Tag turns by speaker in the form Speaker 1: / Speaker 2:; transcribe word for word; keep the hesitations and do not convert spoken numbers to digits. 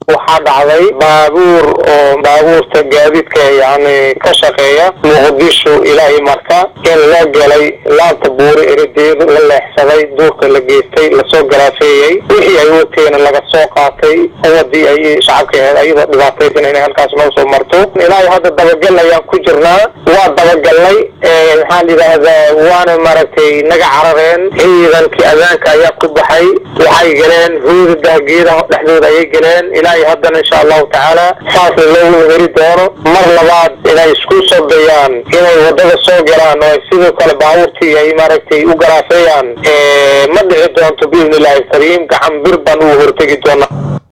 Speaker 1: waxaa dhacday baabuur oo baabuurta gaadiidka yani ka shaqeeya muqdisho ilaa marka in loo galay laanta buuri erideedu la leexsaday duurka la geystay la soo garaafeeyay wixii ay wateen laga soo qaatay wadii ay shacabka ayada dhibaataysan inay halkaas loo soo marto ilaa hadda dabagal ayaan ku jirnaa waa dabagalnay ee waxaan yiraahdaa waana maaragtay naga carareen ciidankii aadaanka ayaa ku baxay waxay galeen hooyada geedaha dhexdooda ay galeen ilaa hadda insha Allah taala saas loo wari doono mar labaad inay isku soo bayaan inay wadada soo galaan oo sidoo kale baabuurtii ay maaragtay u garaafayaan ee ma dhici doonto biidhnilaahi kariim gacan bir baan u hortagi doonaa.